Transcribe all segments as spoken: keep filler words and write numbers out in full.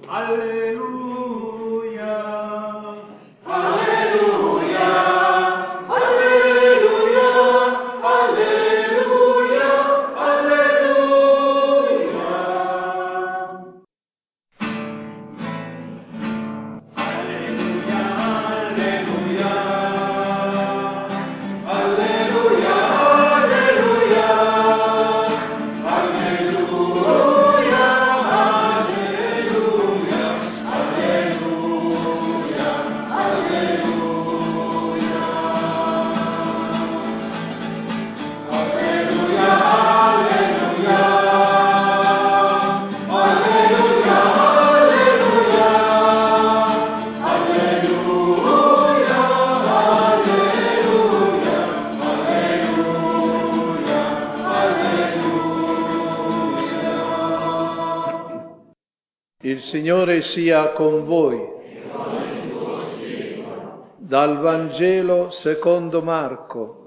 Il Signore sia con voi. Dal Vangelo secondo Marco.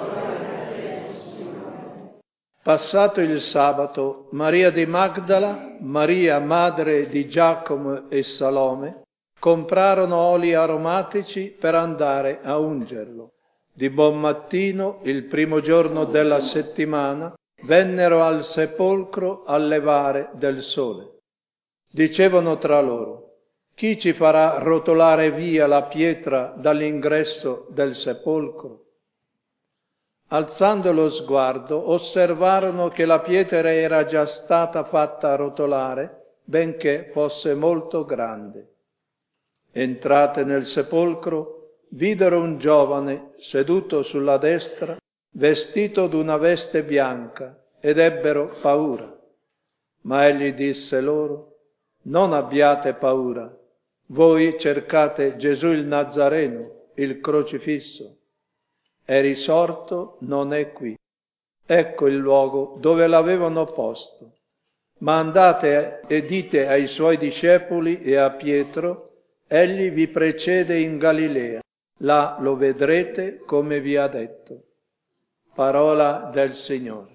Passato il sabato, Maria di Magdala, Maria madre di Giacomo e Salome, comprarono oli aromatici per andare a ungerlo. Di buon mattino, il primo giorno della settimana, vennero al sepolcro al levare del sole. Dicevano tra loro: chi ci farà rotolare via la pietra dall'ingresso del sepolcro? Alzando lo sguardo, osservarono che la pietra era già stata fatta rotolare, benché fosse molto grande. Entrate nel sepolcro, videro un giovane seduto sulla destra, vestito d'una veste bianca, ed ebbero paura. Ma egli disse loro: non abbiate paura, voi cercate Gesù il Nazareno, il crocifisso. È risorto, non è qui. Ecco il luogo dove l'avevano posto. Ma andate e dite ai suoi discepoli e a Pietro: egli vi precede in Galilea, là lo vedrete come vi ha detto. Parola del Signore.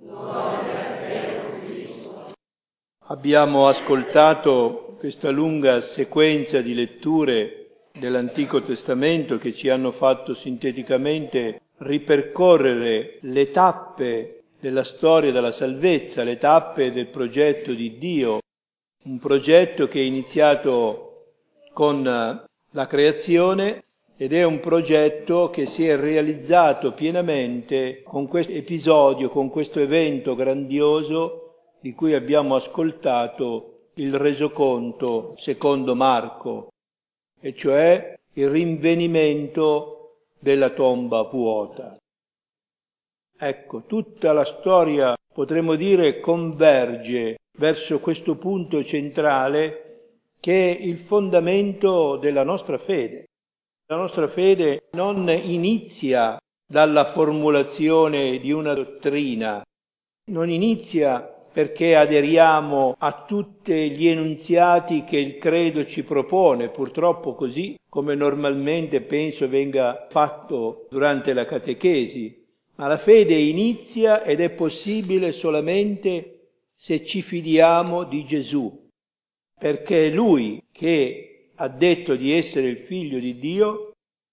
Abbiamo ascoltato questa lunga sequenza di letture dell'Antico Testamento che ci hanno fatto sinteticamente ripercorrere le tappe della storia della salvezza, le tappe del progetto di Dio, un progetto che è iniziato con la creazione ed è un progetto che si è realizzato pienamente con questo episodio, con questo evento grandioso di cui abbiamo ascoltato il resoconto secondo Marco, e cioè il rinvenimento della tomba vuota. Ecco, tutta la storia, potremmo dire, converge verso questo punto centrale che è il fondamento della nostra fede. La nostra fede non inizia dalla formulazione di una dottrina, non inizia perché aderiamo a tutti gli enunziati che il credo ci propone, purtroppo così come normalmente penso venga fatto durante la catechesi, ma la fede inizia ed è possibile solamente se ci fidiamo di Gesù, perché è Lui che ha detto di essere il Figlio di Dio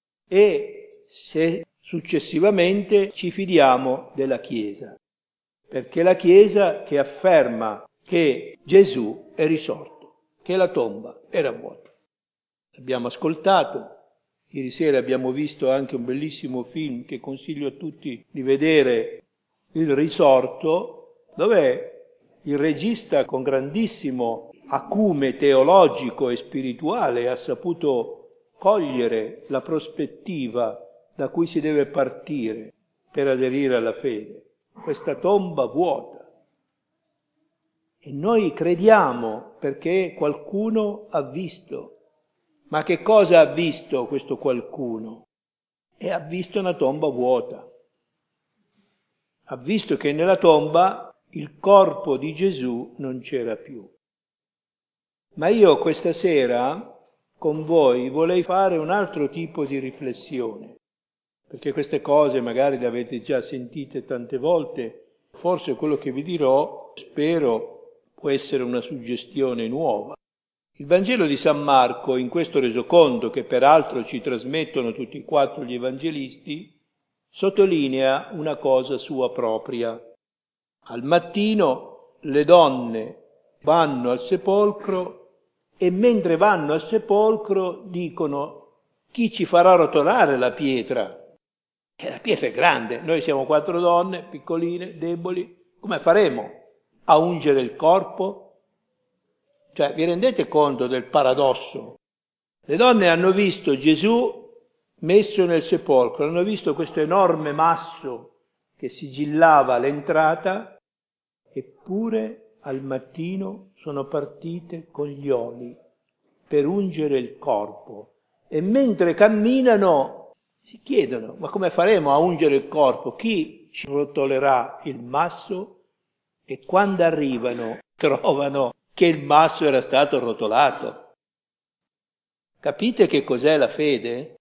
e se successivamente ci fidiamo della Chiesa. Perché la Chiesa che afferma che Gesù è risorto, che la tomba era vuota. Abbiamo ascoltato, ieri sera abbiamo visto anche un bellissimo film che consiglio a tutti di vedere, Il risorto, dove il regista con grandissimo acume teologico e spirituale ha saputo cogliere la prospettiva da cui si deve partire per aderire alla fede. Questa tomba vuota. E noi crediamo perché qualcuno ha visto. Ma che cosa ha visto questo qualcuno? E ha visto una tomba vuota. Ha visto che nella tomba il corpo di Gesù non c'era più. Ma io questa sera con voi vorrei fare un altro tipo di riflessione. Perché queste cose magari le avete già sentite tante volte, forse quello che vi dirò, spero, può essere una suggestione nuova. Il Vangelo di San Marco, in questo resoconto, che peraltro ci trasmettono tutti e quattro gli evangelisti, sottolinea una cosa sua propria. Al mattino le donne vanno al sepolcro e mentre vanno al sepolcro dicono: chi ci farà rotolare la pietra? E la pietra è grande, noi siamo quattro donne, piccoline, deboli, come faremo a ungere il corpo? Cioè, vi rendete conto del paradosso? Le donne hanno visto Gesù messo nel sepolcro, hanno visto questo enorme masso che sigillava l'entrata, eppure al mattino sono partite con gli oli per ungere il corpo. E mentre camminano si chiedono: ma come faremo a ungere il corpo? Chi ci rotolerà il masso? E quando arrivano trovano che il masso era stato rotolato. Capite che cos'è la fede?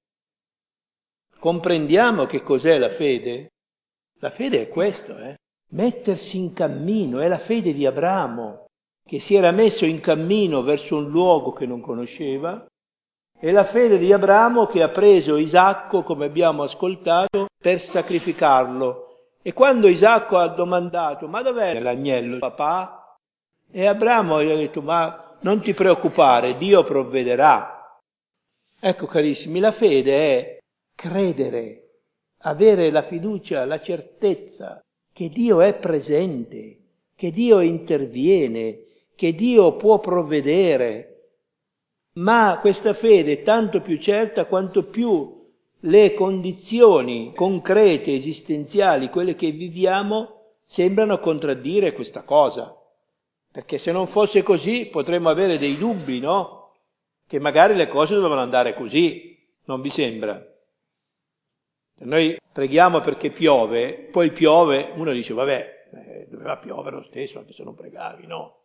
Comprendiamo che cos'è la fede? La fede è questo, eh? Mettersi in cammino, è la fede di Abramo, che si era messo in cammino verso un luogo che non conosceva. È la fede di Abramo che ha preso Isacco, come abbiamo ascoltato, per sacrificarlo. E quando Isacco ha domandato: ma dov'è l'agnello, papà? E Abramo gli ha detto: ma non ti preoccupare, Dio provvederà. Ecco, carissimi, la fede è credere, avere la fiducia, la certezza che Dio è presente, che Dio interviene, che Dio può provvedere. Ma questa fede è tanto più certa quanto più le condizioni concrete, esistenziali, quelle che viviamo, sembrano contraddire questa cosa. Perché se non fosse così potremmo avere dei dubbi, no? Che magari le cose dovevano andare così, non vi sembra? Noi preghiamo perché piove, poi piove, uno dice: vabbè, eh, doveva piovere lo stesso anche se non pregavi, no?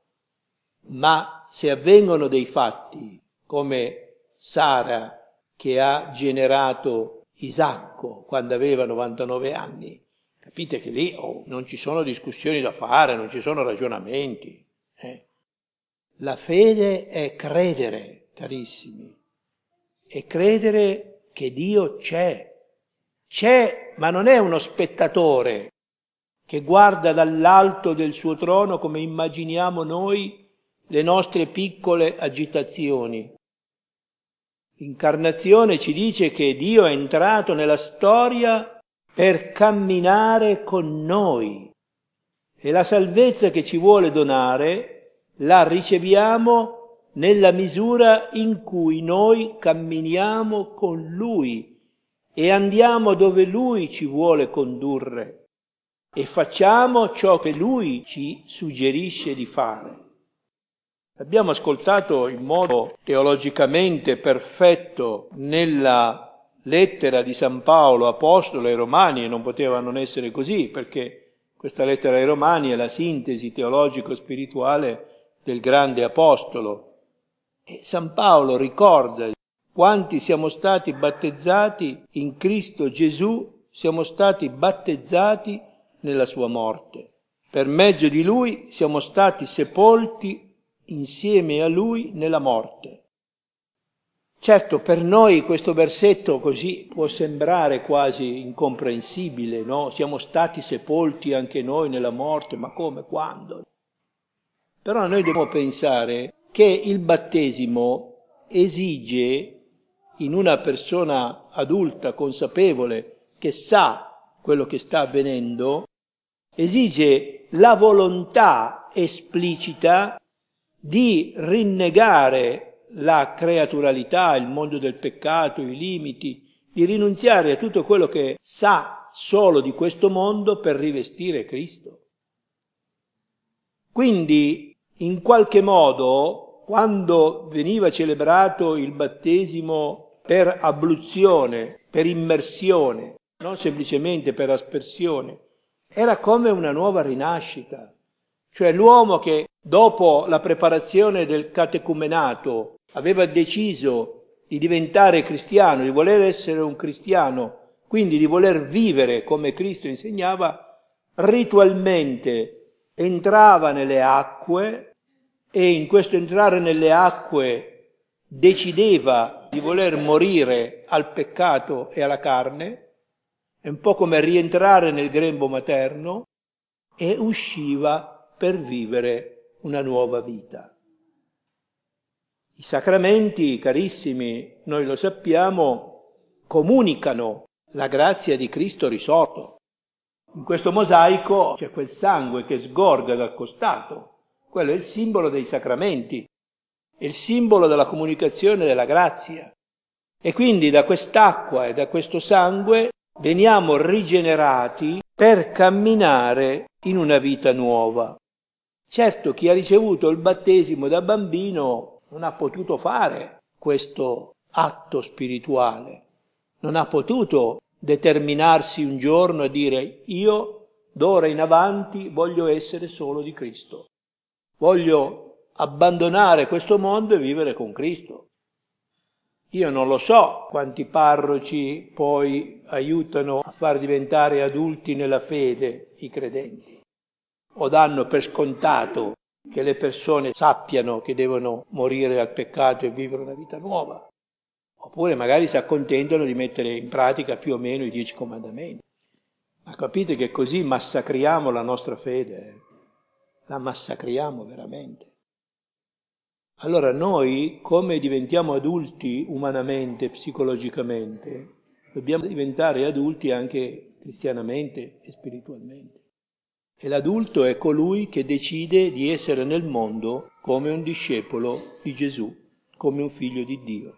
Ma se avvengono dei fatti come Sara, che ha generato Isacco quando aveva novantanove anni, capite che lì oh, non ci sono discussioni da fare, non ci sono ragionamenti. Eh? La fede è credere, carissimi, è credere che Dio c'è. C'è, ma non è uno spettatore che guarda dall'alto del suo trono come immaginiamo noi le nostre piccole agitazioni. L'incarnazione ci dice che Dio è entrato nella storia per camminare con noi e la salvezza che ci vuole donare la riceviamo nella misura in cui noi camminiamo con Lui e andiamo dove Lui ci vuole condurre e facciamo ciò che Lui ci suggerisce di fare. Abbiamo ascoltato in modo teologicamente perfetto nella lettera di San Paolo, apostolo ai Romani, e non poteva non essere così, perché questa lettera ai Romani è la sintesi teologico-spirituale del grande apostolo. E San Paolo ricorda: quanti siamo stati battezzati in Cristo Gesù, siamo stati battezzati nella sua morte. Per mezzo di Lui siamo stati sepolti insieme a Lui nella morte. Certo, per noi questo versetto così può sembrare quasi incomprensibile, no? Siamo stati sepolti anche noi nella morte, ma come, quando? Però noi dobbiamo pensare che il battesimo esige in una persona adulta, consapevole, che sa quello che sta avvenendo, esige la volontà esplicita di rinnegare la creaturalità, il mondo del peccato, i limiti, di rinunziare a tutto quello che sa solo di questo mondo per rivestire Cristo. Quindi, in qualche modo, quando veniva celebrato il battesimo per abluzione, per immersione, non semplicemente per aspersione, era come una nuova rinascita. Cioè l'uomo che dopo la preparazione del catecumenato aveva deciso di diventare cristiano, di voler essere un cristiano, quindi di voler vivere come Cristo insegnava, ritualmente entrava nelle acque e in questo entrare nelle acque decideva di voler morire al peccato e alla carne, è un po' come rientrare nel grembo materno, e usciva per vivere una nuova vita. I sacramenti, carissimi, noi lo sappiamo, comunicano la grazia di Cristo risorto. In questo mosaico c'è quel sangue che sgorga dal costato, quello è il simbolo dei sacramenti, è il simbolo della comunicazione della grazia. E quindi da quest'acqua e da questo sangue veniamo rigenerati per camminare in una vita nuova. Certo, chi ha ricevuto il battesimo da bambino non ha potuto fare questo atto spirituale, non ha potuto determinarsi un giorno a dire io d'ora in avanti voglio essere solo di Cristo, voglio abbandonare questo mondo e vivere con Cristo. Io non lo so quanti parroci poi aiutano a far diventare adulti nella fede i credenti, o danno per scontato che le persone sappiano che devono morire al peccato e vivere una vita nuova. Oppure magari si accontentano di mettere in pratica più o meno i dieci comandamenti. Ma capite che così massacriamo la nostra fede, eh? La massacriamo veramente. Allora noi, come diventiamo adulti umanamente, psicologicamente, dobbiamo diventare adulti anche cristianamente e spiritualmente. E l'adulto è colui che decide di essere nel mondo come un discepolo di Gesù, come un figlio di Dio.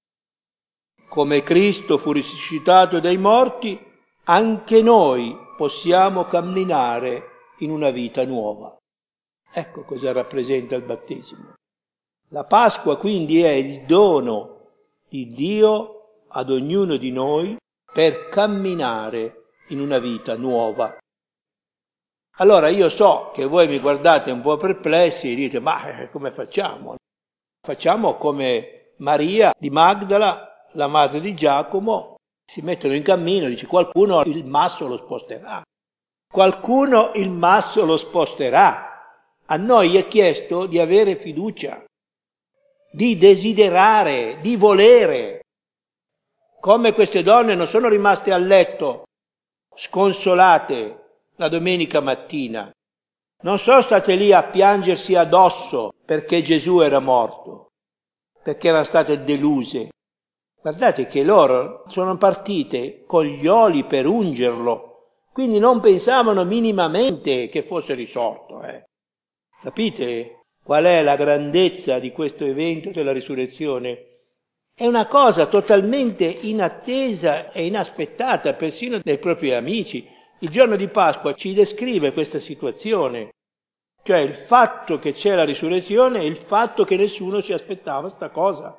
Come Cristo fu risuscitato dai morti, anche noi possiamo camminare in una vita nuova. Ecco cosa rappresenta il battesimo. La Pasqua quindi è il dono di Dio ad ognuno di noi per camminare in una vita nuova. Allora io so che voi mi guardate un po' perplessi e dite ma eh, come facciamo? Facciamo come Maria di Magdala, la madre di Giacomo, si mettono in cammino, dice qualcuno il masso lo sposterà, qualcuno il masso lo sposterà. A noi è chiesto di avere fiducia, di desiderare, di volere. Come queste donne non sono rimaste a letto sconsolate la domenica mattina, non sono state lì a piangersi addosso perché Gesù era morto, perché erano state deluse. Guardate che loro sono partite con gli oli per ungerlo, quindi non pensavano minimamente che fosse risorto. Eh. Capite qual è la grandezza di questo evento della risurrezione? È una cosa totalmente inattesa e inaspettata persino dai propri amici. Il giorno di Pasqua ci descrive questa situazione, cioè il fatto che c'è la risurrezione e il fatto che nessuno si aspettava sta cosa.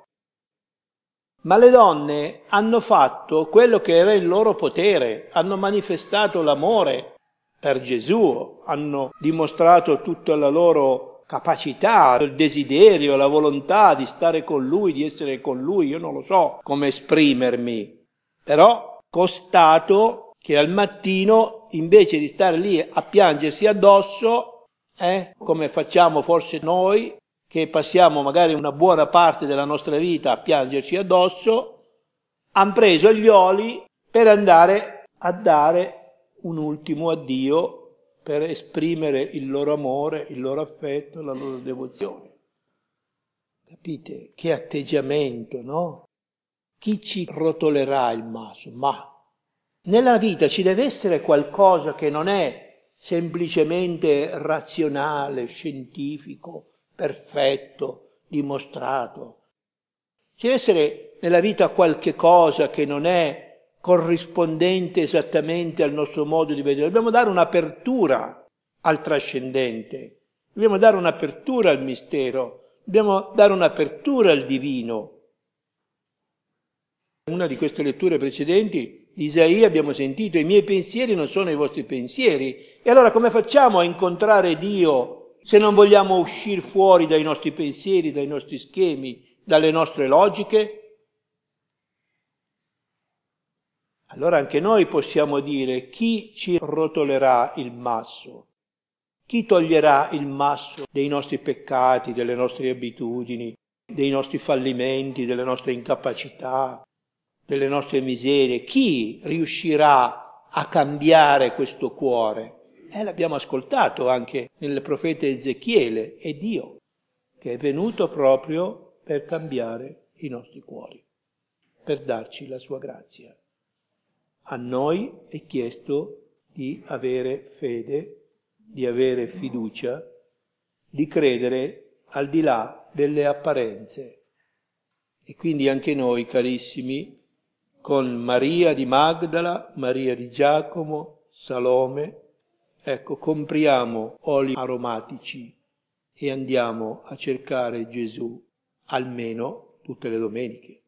Ma le donne hanno fatto quello che era il loro potere, hanno manifestato l'amore per Gesù, hanno dimostrato tutta la loro capacità, il desiderio, la volontà di stare con Lui, di essere con Lui, io non lo so come esprimermi, però constato che al mattino, invece di stare lì a piangersi addosso, eh, come facciamo forse noi, che passiamo magari una buona parte della nostra vita a piangerci addosso, hanno preso gli oli per andare a dare un ultimo addio, per esprimere il loro amore, il loro affetto, la loro devozione. Capite? Che atteggiamento, no? Chi ci rotolerà il masso? Ma nella vita ci deve essere qualcosa che non è semplicemente razionale, scientifico, perfetto, dimostrato. Ci deve essere nella vita qualche cosa che non è corrispondente esattamente al nostro modo di vedere. Dobbiamo dare un'apertura al trascendente, dobbiamo dare un'apertura al mistero, dobbiamo dare un'apertura al divino. In una di queste letture precedenti di Isaia abbiamo sentito: i miei pensieri non sono i vostri pensieri. E allora come facciamo a incontrare Dio se non vogliamo uscire fuori dai nostri pensieri, dai nostri schemi, dalle nostre logiche? Allora anche noi possiamo dire: chi ci rotolerà il masso? Chi toglierà il masso dei nostri peccati, delle nostre abitudini, dei nostri fallimenti, delle nostre incapacità, delle nostre miserie? Chi riuscirà a cambiare questo cuore? Eh, l'abbiamo ascoltato anche nel profeta Ezechiele, è Dio che è venuto proprio per cambiare i nostri cuori, per darci la sua grazia. A noi è chiesto di avere fede, di avere fiducia, di credere al di là delle apparenze. E quindi anche noi, carissimi, con Maria di Magdala, Maria di Giacomo, Salome, ecco, compriamo oli aromatici e andiamo a cercare Gesù almeno tutte le domeniche.